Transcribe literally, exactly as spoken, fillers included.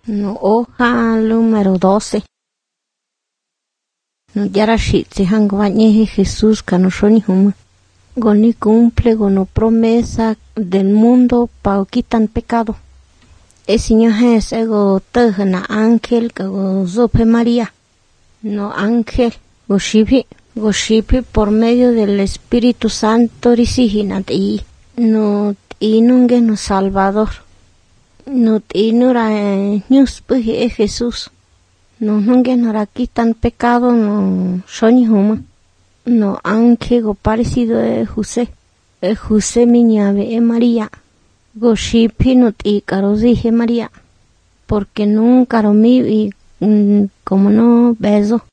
No hoja número doce. No yarashitsi hangwañeje Jesús canoshoni huma. Goni cumple gono promesa del mundo pa quitan pecado. El Señor Jesús ego tejana ángel go zope María. No ángel go shipi go shipi por medio del Espíritu Santo risihinat y no inunge no Salvador. No inura ñuspuji Jesús. No nunge no ra quitan pecado no shoni huma. No ángel go parecido e José. E José mi llave e María. Go shipi no ti caro dije María. Porque nunca lo mi y mm, como no beso.